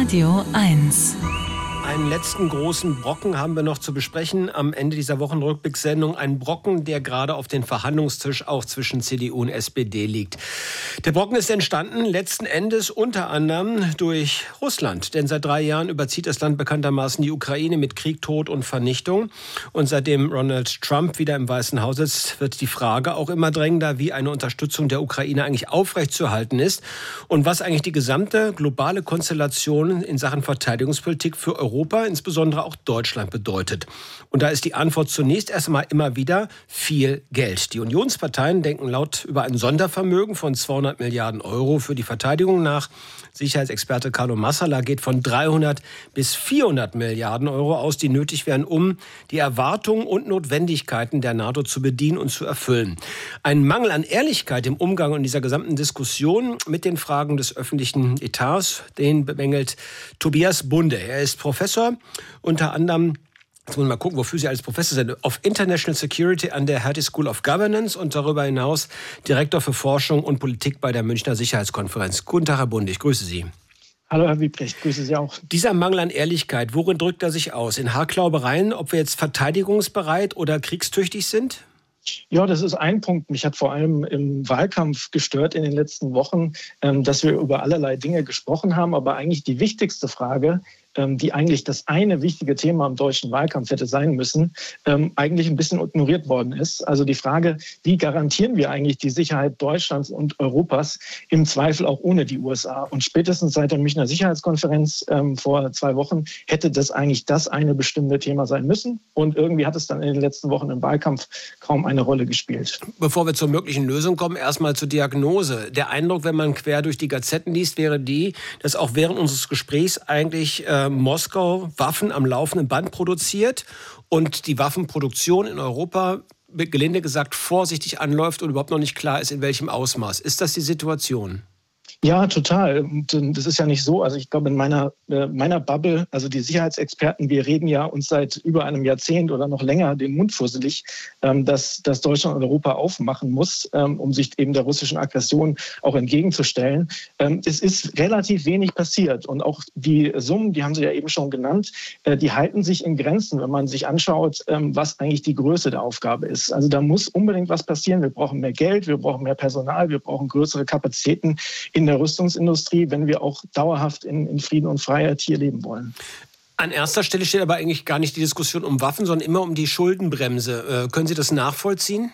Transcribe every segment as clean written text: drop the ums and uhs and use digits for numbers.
Radio 1. Einen letzten großen Brocken haben wir noch zu besprechen am Ende dieser Wochenrückblickssendung. Ein Brocken, der gerade auf dem Verhandlungstisch auch zwischen CDU und SPD liegt. Der Brocken ist entstanden letzten Endes unter anderem durch Russland. Denn seit 3 Jahren überzieht das Land bekanntermaßen die Ukraine mit Krieg, Tod und Vernichtung. Und seitdem Donald Trump wieder im Weißen Haus sitzt, wird die Frage auch immer drängender, wie eine Unterstützung der Ukraine eigentlich aufrechtzuerhalten ist und was eigentlich die gesamte globale Konstellation in Sachen Verteidigungspolitik für Europa, insbesondere auch Deutschland, bedeutet. Und da ist die Antwort zunächst erstmal immer wieder viel Geld. Die Unionsparteien denken laut über ein Sondervermögen von 200 Milliarden Euro für die Verteidigung nach. Sicherheitsexperte Carlo Massala geht von 300 bis 400 Milliarden Euro aus, die nötig wären, um die Erwartungen und Notwendigkeiten der NATO zu bedienen und zu erfüllen. Ein Mangel an Ehrlichkeit im Umgang in dieser gesamten Diskussion mit den Fragen des öffentlichen Etats, den bemängelt Tobias Bunde. Er ist Professor, unter anderem, jetzt muss man mal gucken, wofür Sie als Professor sind, of International Security an der Hertie School of Governance und darüber hinaus Direktor für Forschung und Politik bei der Münchner Sicherheitskonferenz. Guten Tag, Herr Bunde, ich grüße Sie. Hallo, Herr Wiebrecht, grüße Sie auch. Dieser Mangel an Ehrlichkeit, worin drückt er sich aus? In Haarklaubereien, ob wir jetzt verteidigungsbereit oder kriegstüchtig sind? Ja, das ist ein Punkt. Mich hat vor allem im Wahlkampf gestört in den letzten Wochen, dass wir über allerlei Dinge gesprochen haben. Aber eigentlich die wichtigste Frage, die eigentlich das eine wichtige Thema im deutschen Wahlkampf hätte sein müssen, eigentlich ein bisschen ignoriert worden ist. Also die Frage, wie garantieren wir eigentlich die Sicherheit Deutschlands und Europas, im Zweifel auch ohne die USA? Und spätestens seit der Münchner Sicherheitskonferenz vor 2 Wochen hätte das eigentlich das eine bestimmte Thema sein müssen. Und irgendwie hat es dann in den letzten Wochen im Wahlkampf kaum eine Rolle gespielt. Bevor wir zur möglichen Lösung kommen, erstmal zur Diagnose. Der Eindruck, wenn man quer durch die Gazetten liest, wäre die, dass auch während unseres Gesprächs eigentlich Moskau Waffen am laufenden Band produziert und die Waffenproduktion in Europa, gelinde gesagt, vorsichtig anläuft und überhaupt noch nicht klar ist, in welchem Ausmaß. Ist das die Situation? Ja, total. Und das ist ja nicht so. Also ich glaube, in meiner Bubble, also die Sicherheitsexperten, wir reden ja uns seit über einem Jahrzehnt oder noch länger den Mund fusselig, dass Deutschland und Europa aufmachen muss, um sich eben der russischen Aggression auch entgegenzustellen. Es ist relativ wenig passiert. Und auch die Summen, die haben Sie ja eben schon genannt, die halten sich in Grenzen, wenn man sich anschaut, was eigentlich die Größe der Aufgabe ist. Also da muss unbedingt was passieren. Wir brauchen mehr Geld, wir brauchen mehr Personal, wir brauchen größere Kapazitäten in der Rüstungsindustrie, wenn wir auch dauerhaft in Frieden und Freiheit hier leben wollen. An erster Stelle steht aber eigentlich gar nicht die Diskussion um Waffen, sondern immer um die Schuldenbremse. Können Sie das nachvollziehen?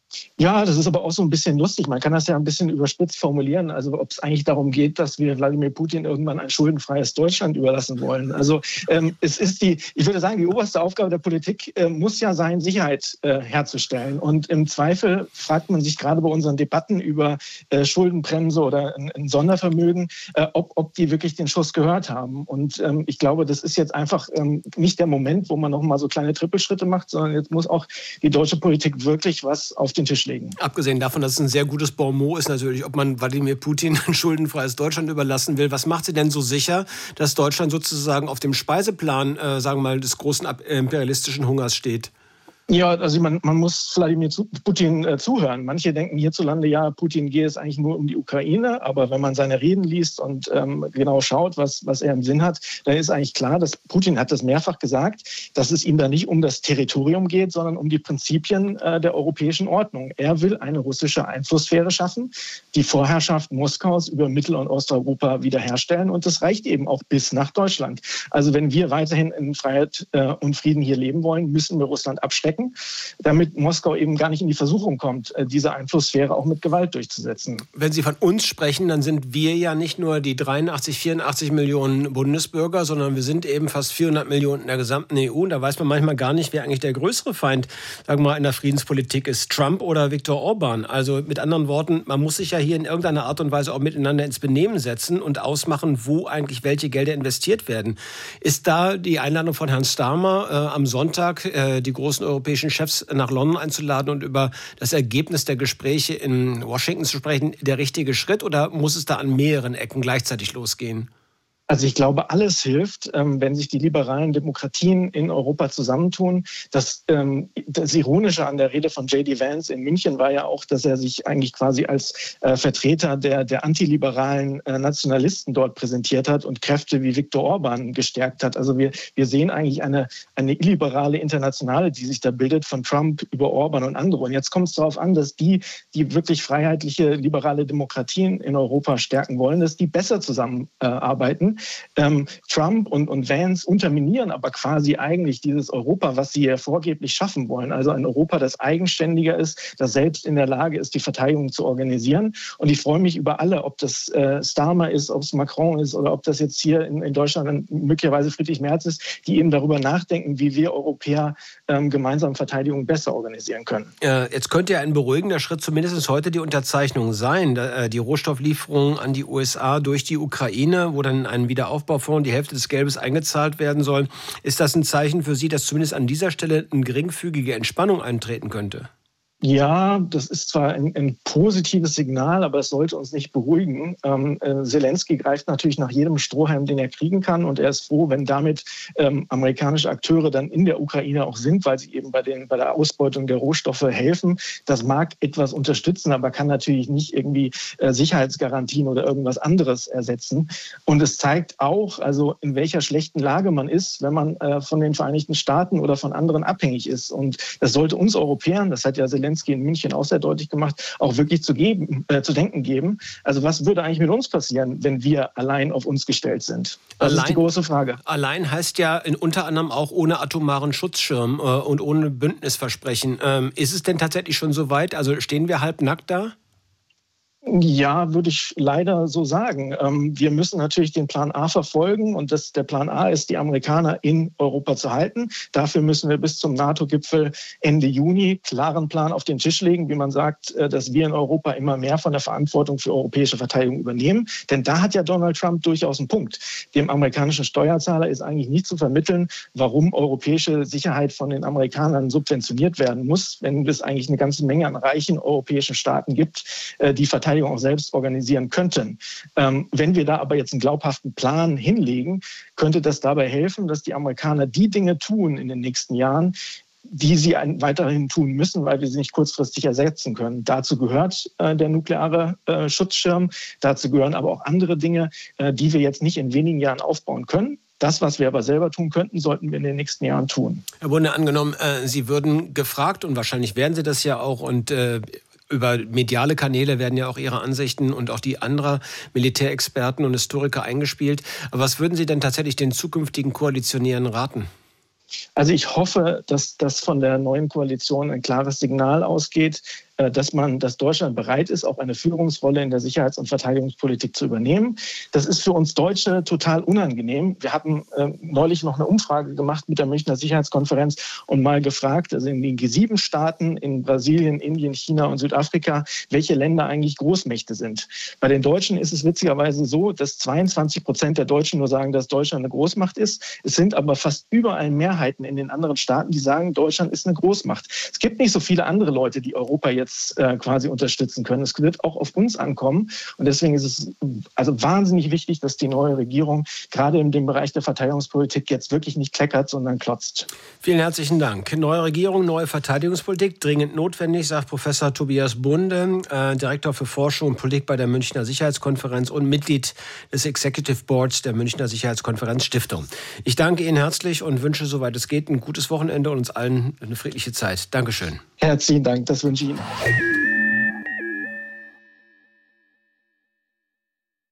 Ja, das ist aber auch so ein bisschen lustig. Man kann das ja ein bisschen überspitzt formulieren. Also ob es eigentlich darum geht, dass wir Wladimir Putin irgendwann ein schuldenfreies Deutschland überlassen wollen. Also es ist ich würde sagen, die oberste Aufgabe der Politik muss ja sein, Sicherheit herzustellen. Und im Zweifel fragt man sich gerade bei unseren Debatten über Schuldenbremse oder ein Sondervermögen, ob die wirklich den Schuss gehört haben. Und ich glaube, das ist jetzt einfach nicht der Moment, wo man noch mal so kleine Trippelschritte macht, sondern jetzt muss auch die deutsche Politik wirklich was auf den Tisch legen. Abgesehen davon, dass es ein sehr gutes Bonmot ist natürlich, ob man Wladimir Putin ein schuldenfreies Deutschland überlassen will. Was macht sie denn so sicher, dass Deutschland sozusagen auf dem Speiseplan, sagen wir mal, des großen imperialistischen Hungers steht? Ja, also man muss Wladimir Putin zuhören. Manche denken hierzulande, ja, Putin gehe es eigentlich nur um die Ukraine. Aber wenn man seine Reden liest und genau schaut, was er im Sinn hat, dann ist eigentlich klar, dass Putin hat das mehrfach gesagt, dass es ihm da nicht um das Territorium geht, sondern um die Prinzipien der europäischen Ordnung. Er will eine russische Einflusssphäre schaffen, die Vorherrschaft Moskaus über Mittel- und Osteuropa wiederherstellen. Und das reicht eben auch bis nach Deutschland. Also wenn wir weiterhin in Freiheit und Frieden hier leben wollen, müssen wir Russland abschrecken, damit Moskau eben gar nicht in die Versuchung kommt, diese Einflusssphäre auch mit Gewalt durchzusetzen. Wenn Sie von uns sprechen, dann sind wir ja nicht nur die 83, 84 Millionen Bundesbürger, sondern wir sind eben fast 400 Millionen in der gesamten EU. Und da weiß man manchmal gar nicht, wer eigentlich der größere Feind, sagen wir mal, in der Friedenspolitik ist, Trump oder Viktor Orban. Also mit anderen Worten, man muss sich ja hier in irgendeiner Art und Weise auch miteinander ins Benehmen setzen und ausmachen, wo eigentlich welche Gelder investiert werden. Ist da die Einladung von Herrn Starmer am Sonntag, die großen europäischen Chefs nach London einzuladen und über das Ergebnis der Gespräche in Washington zu sprechen, der richtige Schritt, oder muss es da an mehreren Ecken gleichzeitig losgehen? Also ich glaube, alles hilft, wenn sich die liberalen Demokratien in Europa zusammentun. Das Ironische an der Rede von J.D. Vance in München war ja auch, dass er sich eigentlich quasi als Vertreter der antiliberalen Nationalisten dort präsentiert hat und Kräfte wie Viktor Orban gestärkt hat. Also wir sehen eigentlich eine illiberale Internationale, die sich da bildet, von Trump über Orban und andere. Und jetzt kommt es darauf an, dass die wirklich freiheitliche, liberale Demokratien in Europa stärken wollen, dass die besser zusammenarbeiten. Trump und Vance unterminieren aber quasi eigentlich dieses Europa, was sie ja vorgeblich schaffen wollen. Also ein Europa, das eigenständiger ist, das selbst in der Lage ist, die Verteidigung zu organisieren. Und ich freue mich über alle, ob das Starmer ist, ob es Macron ist oder ob das jetzt hier in Deutschland möglicherweise Friedrich Merz ist, die eben darüber nachdenken, wie wir Europäer gemeinsam Verteidigung besser organisieren können. Jetzt könnte ja ein beruhigender Schritt zumindest heute die Unterzeichnung sein. Die Rohstofflieferungen an die USA durch die Ukraine, wo dann ein Wiederaufbaufonds, die Hälfte des Geldes eingezahlt werden soll. Ist das ein Zeichen für Sie, dass zumindest an dieser Stelle eine geringfügige Entspannung eintreten könnte? Ja, das ist zwar ein positives Signal, aber es sollte uns nicht beruhigen. Zelensky greift natürlich nach jedem Strohhalm, den er kriegen kann. Und er ist froh, wenn damit amerikanische Akteure dann in der Ukraine auch sind, weil sie eben bei der Ausbeutung der Rohstoffe helfen. Das mag etwas unterstützen, aber kann natürlich nicht irgendwie Sicherheitsgarantien oder irgendwas anderes ersetzen. Und es zeigt auch, also in welcher schlechten Lage man ist, wenn man von den Vereinigten Staaten oder von anderen abhängig ist. Und das sollte uns Europäern, das hat ja Zelensky in München auch sehr deutlich gemacht, auch wirklich zu denken geben. Also was würde eigentlich mit uns passieren, wenn wir allein auf uns gestellt sind? Das ist die große Frage. Allein heißt ja unter anderem auch ohne atomaren Schutzschirm und ohne Bündnisversprechen. Ist es denn tatsächlich schon so weit? Also stehen wir halbnackt da? Ja, würde ich leider so sagen. Wir müssen natürlich den Plan A verfolgen und der Plan A ist, die Amerikaner in Europa zu halten. Dafür müssen wir bis zum NATO-Gipfel Ende Juni klaren Plan auf den Tisch legen, wie man sagt, dass wir in Europa immer mehr von der Verantwortung für europäische Verteidigung übernehmen. Denn da hat ja Donald Trump durchaus einen Punkt. Dem amerikanischen Steuerzahler ist eigentlich nicht zu vermitteln, warum europäische Sicherheit von den Amerikanern subventioniert werden muss, wenn es eigentlich eine ganze Menge an reichen europäischen Staaten gibt, die Verteidigung auch selbst organisieren könnten. Wenn wir da aber jetzt einen glaubhaften Plan hinlegen, könnte das dabei helfen, dass die Amerikaner die Dinge tun in den nächsten Jahren, die sie weiterhin tun müssen, weil wir sie nicht kurzfristig ersetzen können. Dazu gehört der nukleare Schutzschirm, dazu gehören aber auch andere Dinge, die wir jetzt nicht in wenigen Jahren aufbauen können. Das, was wir aber selber tun könnten, sollten wir in den nächsten Jahren tun. Herr Bunde, angenommen, Sie würden gefragt, und wahrscheinlich werden Sie das ja auch, und über mediale Kanäle werden ja auch Ihre Ansichten und auch die anderer Militärexperten und Historiker eingespielt. Aber was würden Sie denn tatsächlich den zukünftigen Koalitionären raten? Also ich hoffe, dass das von der neuen Koalition ein klares Signal ausgeht, dass Deutschland bereit ist, auch eine Führungsrolle in der Sicherheits- und Verteidigungspolitik zu übernehmen. Das ist für uns Deutsche total unangenehm. Wir hatten neulich noch eine Umfrage gemacht mit der Münchner Sicherheitskonferenz und mal gefragt, also in den G7-Staaten, in Brasilien, Indien, China und Südafrika, welche Länder eigentlich Großmächte sind. Bei den Deutschen ist es witzigerweise so, dass 22% der Deutschen nur sagen, dass Deutschland eine Großmacht ist. Es sind aber fast überall Mehrheiten in den anderen Staaten, die sagen, Deutschland ist eine Großmacht. Es gibt nicht so viele andere Leute, die Europa jetzt quasi unterstützen können. Es wird auch auf uns ankommen. Und deswegen ist es also wahnsinnig wichtig, dass die neue Regierung gerade in dem Bereich der Verteidigungspolitik jetzt wirklich nicht kleckert, sondern klotzt. Vielen herzlichen Dank. Neue Regierung, neue Verteidigungspolitik, dringend notwendig, sagt Professor Tobias Bunde, Direktor für Forschung und Politik bei der Münchner Sicherheitskonferenz und Mitglied des Executive Boards der Münchner Sicherheitskonferenz Stiftung. Ich danke Ihnen herzlich und wünsche, soweit es geht, ein gutes Wochenende und uns allen eine friedliche Zeit. Dankeschön. Herzlichen Dank, das wünsche ich Ihnen.